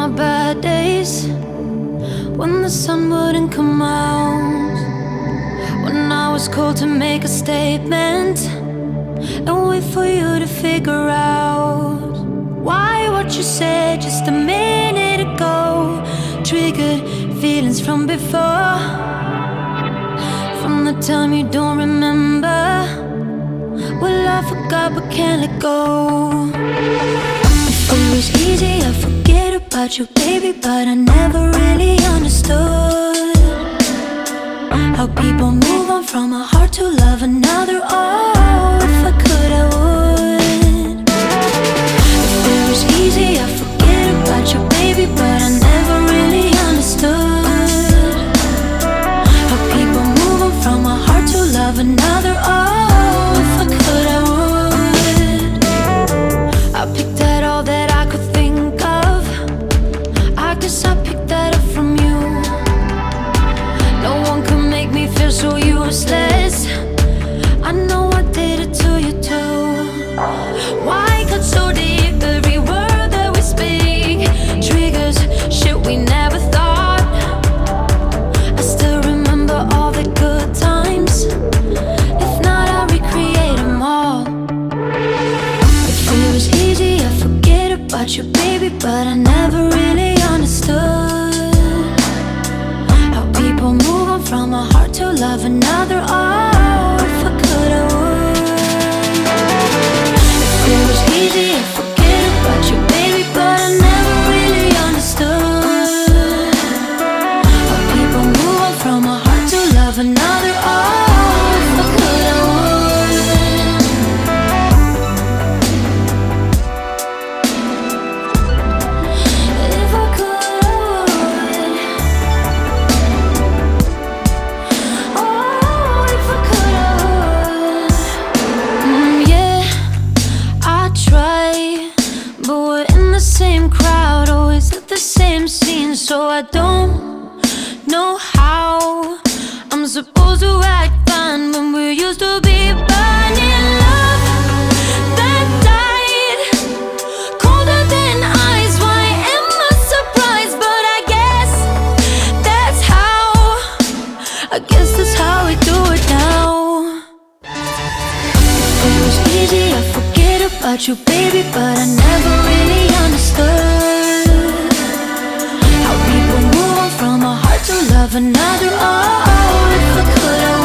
my bad days, when the sun wouldn't come out, when I was called to make a statement and wait for you to figure out why what you said just a minute ago triggered feelings from before, from the time you don't remember. Well, I forgot but can't let go. If it was easy, I'd forget about you, baby, but I never really understood how people move on from a heart to love another. Oh, if I could, I would. If it was easy, I'd forget about you, baby, but I never really understood how people move on from a heart to love another. Oh, if I could, I would. I picked at all that I could think of. I guess I picked that up from you. No one can make me feel so useless. I know I did it to you too. Why cut so deep? Every word that we speak triggers shit we never thought. I still remember all the good times. If not, I'll recreate them all. If it was easy, I'd forget about you, baby, but I never really understood how people move on from a heart to love another. Oh, if I could, I would. If it was easy, I'd forget about you, baby, but I never really understood how people move on from a heart to love another. Oh, if I could, I would. If I could, I would. Oh, if I could, I would. Yeah, I try, but we're in the same crowd, always at the same scene, so I don't know how I'm supposed to act fine when we used to be burning love that died colder than ice. Why am I surprised? But I guess that's how, I guess that's how we do it now. If it was easy, I'd forget about you, baby, but I never really understood how people move on from a heart to love another. Oh, if I could, I would.